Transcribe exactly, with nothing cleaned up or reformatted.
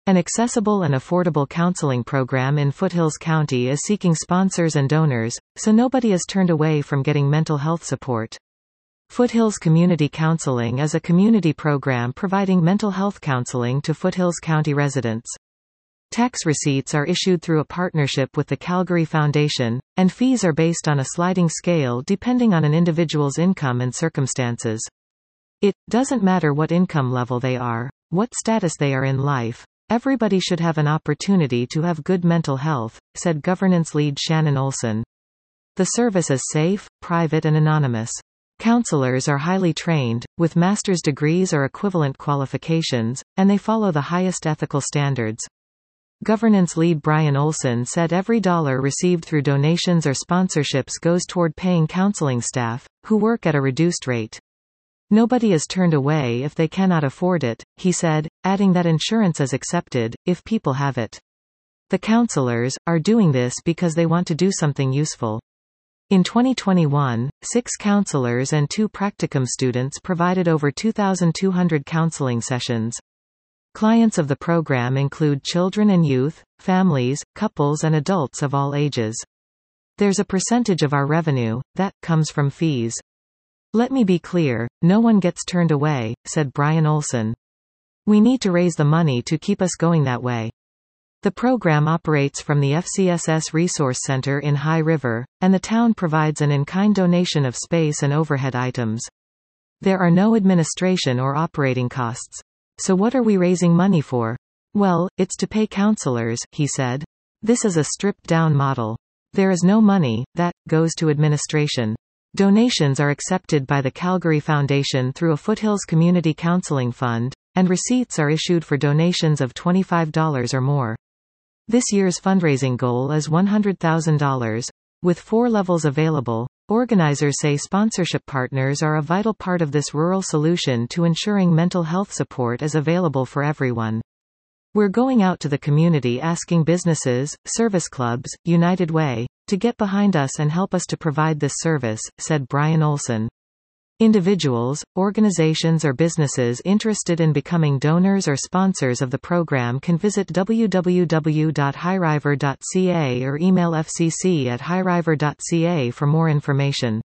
An accessible and affordable counseling program in Foothills County is seeking sponsors and donors, so nobody is turned away from getting mental health support. Foothills Community Counseling is a community program providing mental health counseling to Foothills County residents. Tax receipts are issued through a partnership with the Calgary Foundation, and fees are based on a sliding scale depending on an individual's income and circumstances. It doesn't matter what income level they are, what status they are in life. Everybody should have an opportunity to have good mental health, said governance lead Shannon Olson. The service is safe, private and anonymous. Counselors are highly trained, with master's degrees or equivalent qualifications, and they follow the highest ethical standards. Governance lead Brian Olson said every dollar received through donations or sponsorships goes toward paying counseling staff, who work at a reduced rate. Nobody is turned away if they cannot afford it, he said, adding that insurance is accepted, if people have it. The counselors are doing this because they want to do something useful. In twenty twenty-one, six counselors and two practicum students provided over two thousand two hundred counseling sessions. Clients of the program include children and youth, families, couples and adults of all ages. There's a percentage of our revenue that comes from fees. Let me be clear, no one gets turned away, said Brian Olson. We need to raise the money to keep us going that way. The program operates from the F C S S Resource Center in High River, and the town provides an in-kind donation of space and overhead items. There are no administration or operating costs. So what are we raising money for? Well, it's to pay counselors, he said. This is a stripped-down model. There is no money that goes to administration. Donations are accepted by the Calgary Foundation through a Foothills Community Counseling Fund, and receipts are issued for donations of twenty-five dollars or more. This year's fundraising goal is one hundred thousand dollars. With four levels available, organizers say sponsorship partners are a vital part of this rural solution to ensuring mental health support is available for everyone. We're going out to the community asking businesses, service clubs, United Way, to get behind us and help us to provide this service, said Brian Olson. Individuals, organizations or businesses interested in becoming donors or sponsors of the program can visit w w w dot highriver dot c a or email f c c at highriver dot c a for more information.